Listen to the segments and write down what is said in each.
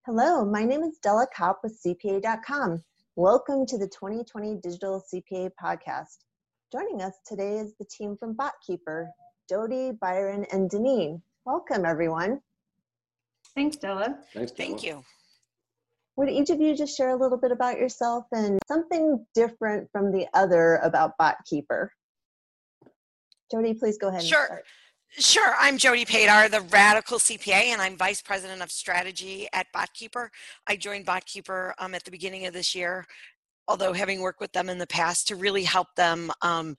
Hello, my name is Della Kopp with CPA.com. Welcome to the 2020 Digital CPA Podcast. Joining us today is the team from BotKeeper, Jody, Byron, and Deneen. Welcome, everyone. Thanks, Della. Thanks, Della. Thank you. Would each of you just share a little bit about yourself and something different from the other about BotKeeper? Jody, please go ahead and start. Sure. I'm Jody Padar, the Radical CPA, and I'm Vice President of Strategy at BotKeeper. I joined BotKeeper at the beginning of this year, although having worked with them in the past to really help them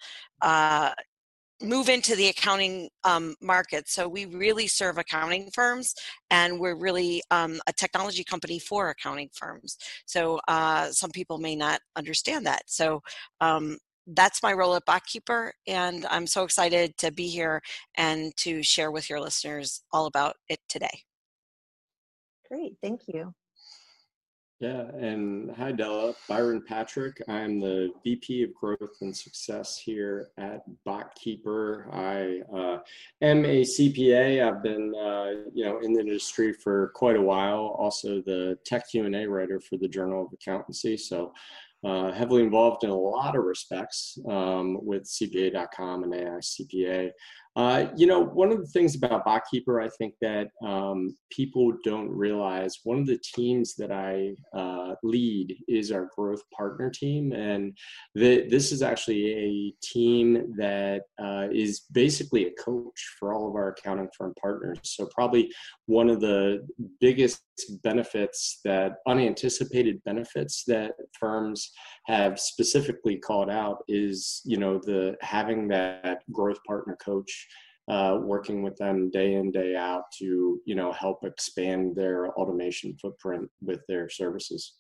move into the accounting market. So we really serve accounting firms, and we're really a technology company for accounting firms. So some people may not understand that. So that's my role at BotKeeper, and I'm so excited to be here and to share with your listeners all about it today. Great, thank you. Yeah, and hi, Della. Byron Patrick. I'm the VP of Growth and Success here at BotKeeper. I am a CPA. I've been, in the industry for quite a while. Also, the tech Q&A writer for the Journal of Accountancy. So, heavily involved in a lot of respects with CPA.com and AI CPA. One of the things about BotKeeper, I think that people don't realize, one of the teams that I lead is our growth partner team. And this is actually a team that is basically a coach for all of our accounting firm partners. So probably one of the biggest benefits, that unanticipated benefits that firms have specifically called out is, the having that growth partner coach working with them day in, day out to, help expand their automation footprint with their services.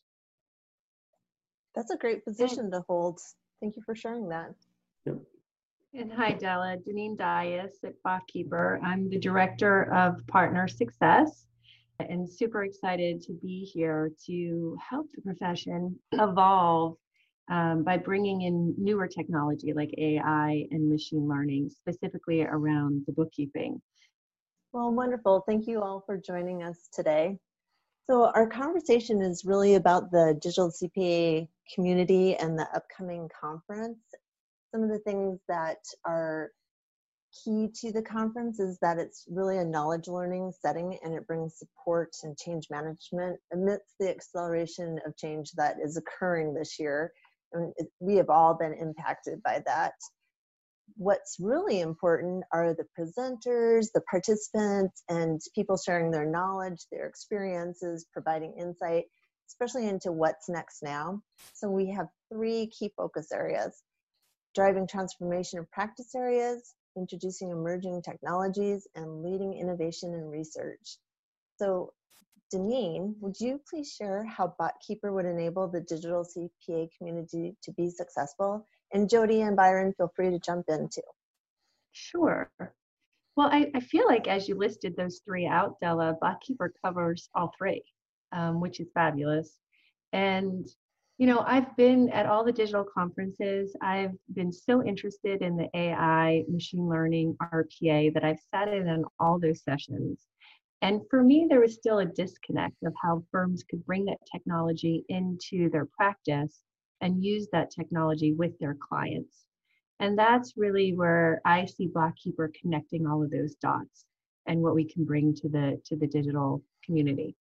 That's a great position to hold. Thank you for sharing that. Yep. And hi, Della. Deneen Dias at BotKeeper. I'm the Director of Partner Success and super excited to be here to help the profession evolve by bringing in newer technology like AI and machine learning, specifically around the bookkeeping. Well, wonderful. Thank you all for joining us today. So our conversation is really about the digital CPA community and the upcoming conference. Some of the things that are key to the conference is that it's really a knowledge learning setting, and it brings support and change management amidst the acceleration of change that is occurring this year. And we have all been impacted by that. What's really important are the presenters, the participants, and people sharing their knowledge, their experiences, providing insight, especially into what's next now. So we have three key focus areas: driving transformation of practice areas, introducing emerging technologies, and leading innovation and research. So Deneen, would you please share how BotKeeper would enable the digital CPA community to be successful? And Jody and Byron, feel free to jump in too. Sure. Well, I feel like as you listed those three out, Della, BotKeeper covers all three, which is fabulous. And I've been at all the digital conferences. I've been so interested in the AI, machine learning, RPA that I've sat in on all those sessions. And for me, there was still a disconnect of how firms could bring that technology into their practice and use that technology with their clients. And that's really where I see BotKeeper connecting all of those dots and what we can bring to the digital community.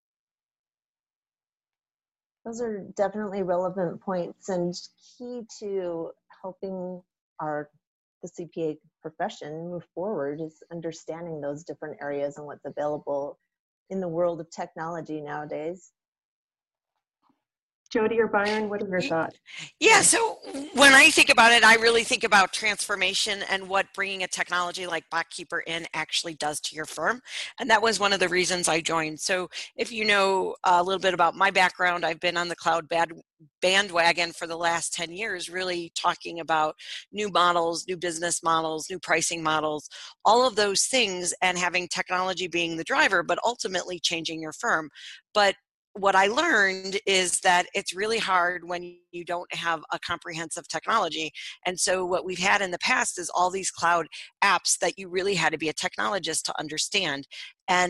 Those are definitely relevant points and key to helping the CPA profession move forward is understanding those different areas and what's available in the world of technology nowadays. Jody or Byron, what are your thoughts? Yeah, so when I think about it, I really think about transformation and what bringing a technology like BotKeeper in actually does to your firm. And that was one of the reasons I joined. So if you know a little bit about my background, I've been on the cloud bandwagon for the last 10 years, really talking about new models, new business models, new pricing models, all of those things, and having technology being the driver, but ultimately changing your firm. But what I learned is that it's really hard when you don't have a comprehensive technology. And so what we've had in the past is all these cloud apps that you really had to be a technologist to understand. And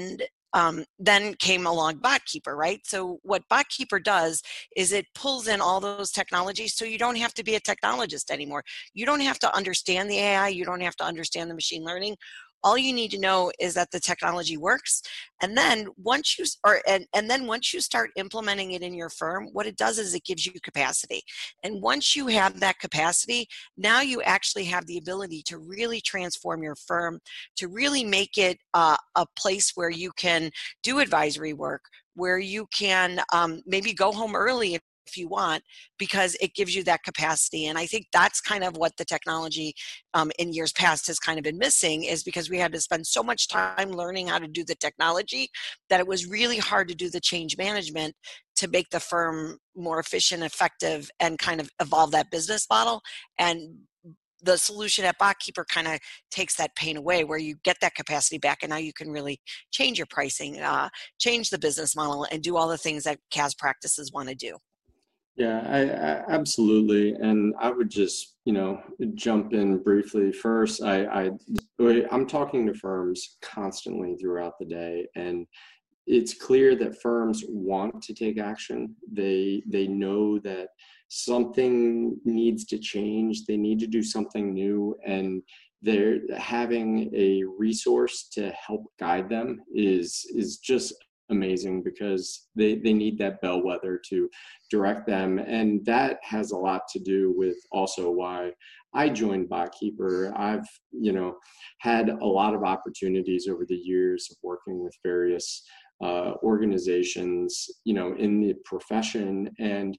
then came along BotKeeper, right? So what BotKeeper does is it pulls in all those technologies, so you don't have to be a technologist anymore. You don't have to understand the AI. You don't have to understand the machine learning. All you need to know is that the technology works. And then once you once you start implementing it in your firm, what it does is it gives you capacity. And once you have that capacity, now you actually have the ability to really transform your firm, to really make it a place where you can do advisory work, where you can maybe go home early if you want, because it gives you that capacity. And I think that's kind of what the technology in years past has kind of been missing, is because we had to spend so much time learning how to do the technology that it was really hard to do the change management to make the firm more efficient, effective, and kind of evolve that business model. And the solution at BotKeeper kind of takes that pain away, where you get that capacity back, and now you can really change your pricing, change the business model, and do all the things that CAS practices want to do. Yeah, I absolutely. And I would just, jump in briefly. First, I'm talking to firms constantly throughout the day, and it's clear that firms want to take action. They know that something needs to change. They need to do something new, and they're having a resource to help guide them is just amazing, because they need that bellwether to direct them. And that has a lot to do with also why I joined BotKeeper. I've, had a lot of opportunities over the years of working with various organizations, in the profession. And,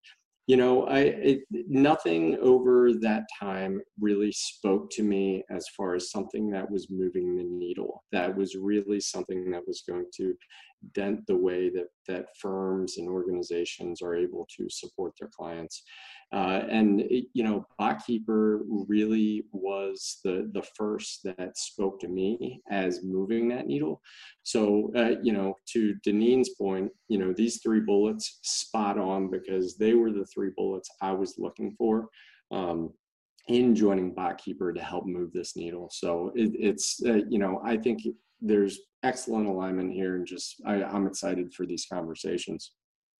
nothing over that time really spoke to me as far as something that was moving the needle, that was really something that was going to dent the way that firms and organizations are able to support their clients. BotKeeper really was the first that spoke to me as moving that needle. So, to Deneen's point, these 3 bullets, spot on, because they were the 3 bullets I was looking for in joining BotKeeper to help move this needle. So I think there's excellent alignment here, and I'm excited for these conversations.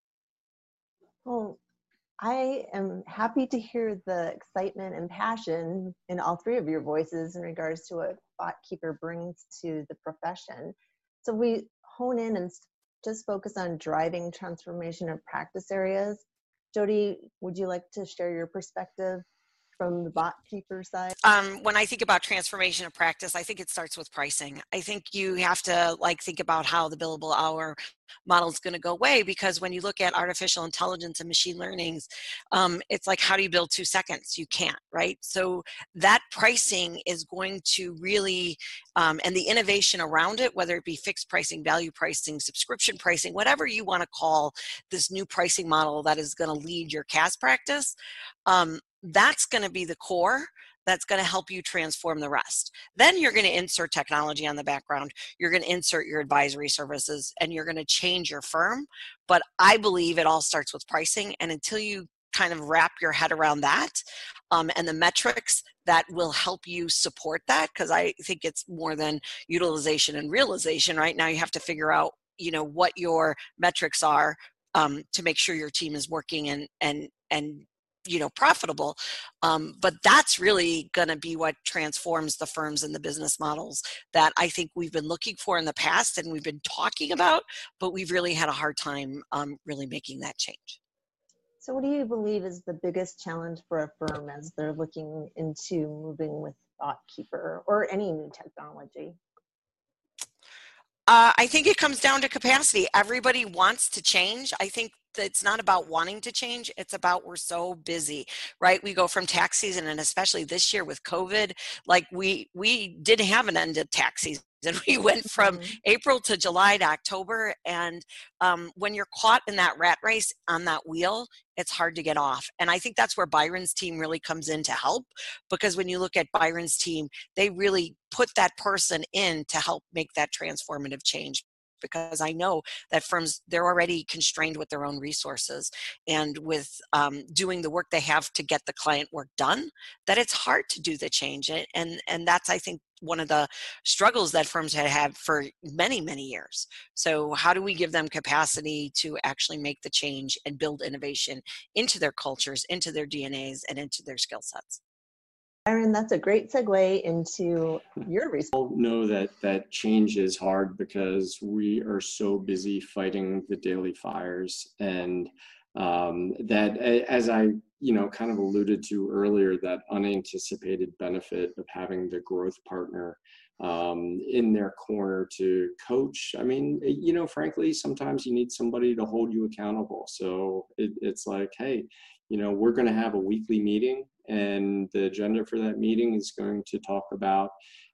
Well, I am happy to hear the excitement and passion in all 3 of your voices in regards to what BotKeeper brings to the profession. So we hone in and just focus on driving transformation of practice areas. Jody, would you like to share your perspective from the BotKeeper side? When I think about transformation of practice, I think it starts with pricing. I think you have to think about how the billable hour model is going to go away, because when you look at artificial intelligence and machine learnings, it's like, how do you build 2 seconds? You can't, right? So that pricing is going to really, and the innovation around it, whether it be fixed pricing, value pricing, subscription pricing, whatever you want to call this new pricing model that is going to lead your CAS practice, that's going to be the core that's going to help you transform the rest. Then you're going to insert technology on the background. You're going to insert your advisory services, and you're going to change your firm. But I believe it all starts with pricing. And until you kind of wrap your head around that and the metrics that will help you support that, because I think it's more than utilization and realization. Right now you have to figure out, what your metrics are to make sure your team is working and profitable. But that's really going to be what transforms the firms and the business models that I think we've been looking for in the past and we've been talking about, but we've really had a hard time really making that change. So what do you believe is the biggest challenge for a firm as they're looking into moving with BotKeeper or any new technology? I think it comes down to capacity. Everybody wants to change. I think that it's not about wanting to change. It's about, we're so busy, right? We go from tax season, and especially this year with COVID, we didn't have an end of tax season. And we went from April to July to October. And when you're caught in that rat race on that wheel, it's hard to get off. And I think that's where Byron's team really comes in to help, because when you look at Byron's team, they really put that person in to help make that transformative change. because I know that firms, they're already constrained with their own resources and with doing the work they have to get the client work done, that it's hard to do the change. And that's, I think, one of the struggles that firms had for many, many years. So how do we give them capacity to actually make the change and build innovation into their cultures, into their DNAs, and into their skill sets? Byron, that's a great segue into your research. All know that change is hard because we are so busy fighting the daily fires, and that, as I kind of alluded to earlier, that unanticipated benefit of having the growth partner in their corner to coach. I mean, frankly, sometimes you need somebody to hold you accountable. So it's like, hey, we're going to have a weekly meeting, and the agenda for that meeting is going to talk about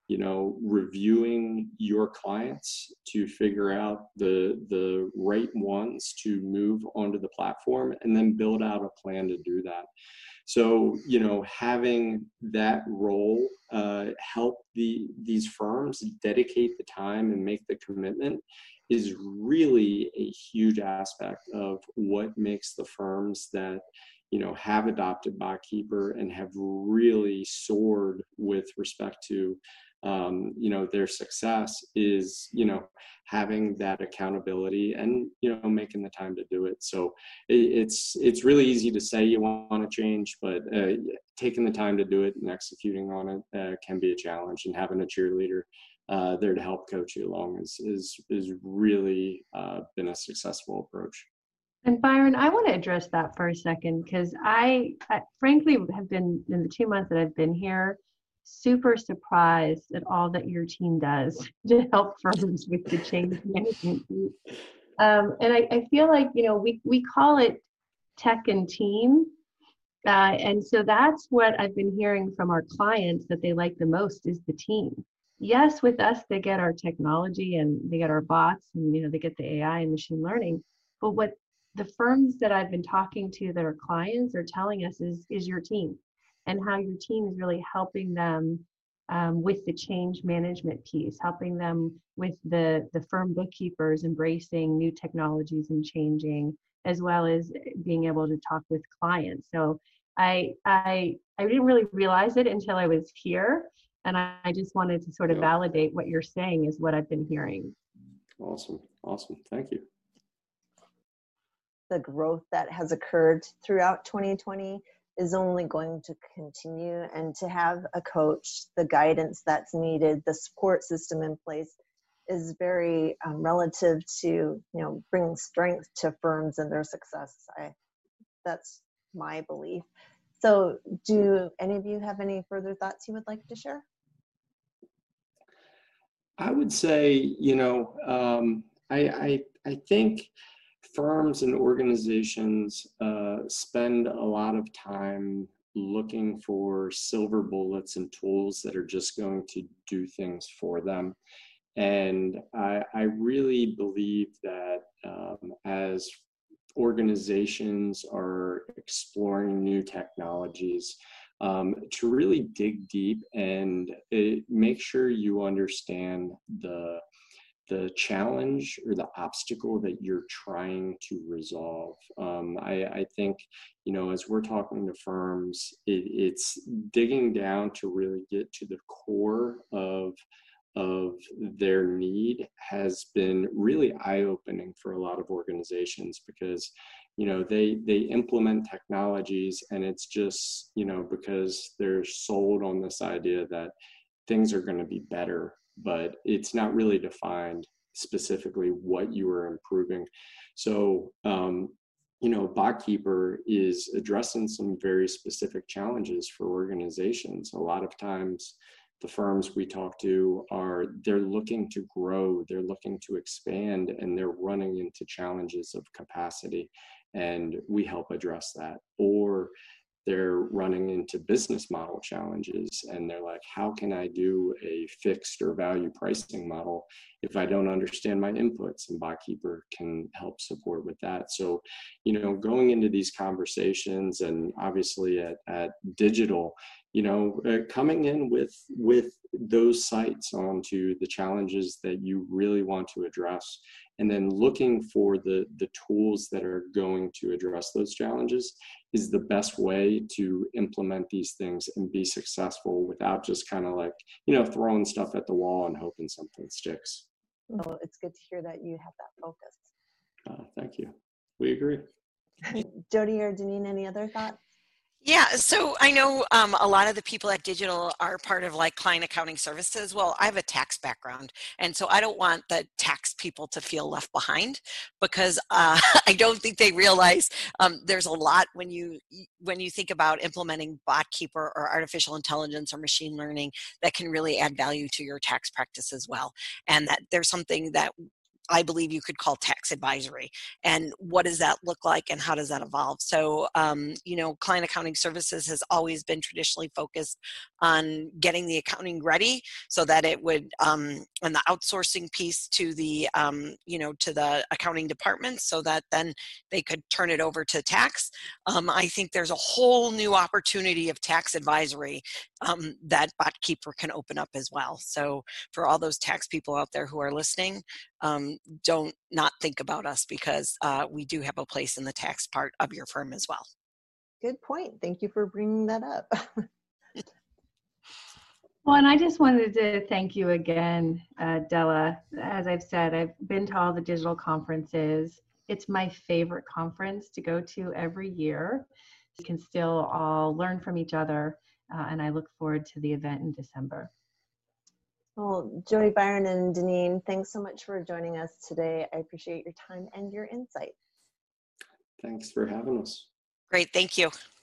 reviewing your clients to figure out the right ones to move onto the platform, and then build out a plan to do that. So, having that role help these firms dedicate the time and make the commitment is really a huge aspect of what makes the firms that have adopted BotKeeper and have really soared with respect to their success is having that accountability and making the time to do it. So it's really easy to say you want to change, but taking the time to do it and executing on it can be a challenge, and having a cheerleader there to help coach you along is really been a successful approach. And Byron, I want to address that for a second, because I frankly have been, in the 2 months that I've been here, super surprised at all that your team does to help firms with the change management piece. And I feel like, we call it tech and team. And so that's what I've been hearing from our clients that they like the most is the team. Yes, with us, they get our technology and they get our bots and, they get the AI and machine learning. But what the firms that I've been talking to that are clients are telling us is your team, and how your team is really helping them with the change management piece, helping them with the firm bookkeepers embracing new technologies and changing, as well as being able to talk with clients. So I didn't really realize it until I was here, and I just wanted to sort of validate what you're saying is what I've been hearing. Awesome. Thank you. The growth that has occurred throughout 2020 is only going to continue, and to have a coach, the guidance that's needed, the support system in place is very relative to bringing strength to firms and their success. That's my belief. So do any of you have any further thoughts you would like to share? I would say, I think firms and organizations spend a lot of time looking for silver bullets and tools that are just going to do things for them. And I really believe that as organizations are exploring new technologies, to really dig deep and make sure you understand the challenge or the obstacle that you're trying to resolve. I think, as we're talking to firms, it's digging down to really get to the core of their need has been really eye-opening for a lot of organizations, because they implement technologies, and it's just because they're sold on this idea that things are going to be better, but it's not really defined specifically what you are improving. So BotKeeper is addressing some very specific challenges for organizations. A lot of times the firms we talk to they're looking to grow, they're looking to expand, and they're running into challenges of capacity, and we help address that. Or they're running into business model challenges, and they're like, how can I do a fixed or value pricing model if I don't understand my inputs? And BotKeeper can help support with that. So, you know, going into these conversations, and obviously at Digital, you know, coming in with those sights onto the challenges that you really want to address, and then looking for the tools that are going to address those challenges is the best way to implement these things and be successful without just kind of like, you know, throwing stuff at the wall and hoping something sticks. Well, it's good to hear that you have that focus. Thank you. We agree. Jody or Deneen, any other thoughts? Yeah, so I know a lot of the people at Digital are part of like client accounting services. Well, I have a tax background, and so I don't want the tax people to feel left behind, because I don't think they realize there's a lot when you think about implementing BotKeeper or artificial intelligence or machine learning that can really add value to your tax practice as well, and that there's something that I believe you could call tax advisory. And what does that look like, and how does that evolve? So, you know, client accounting services has always been traditionally focused on getting the accounting ready so that it would, and the outsourcing piece to the, you know, to the accounting departments so that then they could turn it over to tax. I think there's a whole new opportunity of tax advisory that BotKeeper can open up as well. So for all those tax people out there who are listening, don't not think about us, because we do have a place in the tax part of your firm as well. Good point. Thank you for bringing that up. Well, and I just wanted to thank you again, Della. As I've said, I've been to all the digital conferences. It's my favorite conference to go to every year. We can still all learn from each other, and I look forward to the event in December. Well, Jody, Byron, and Deneen, thanks so much for joining us today. I appreciate your time and your insight. Thanks for having us. Great, thank you.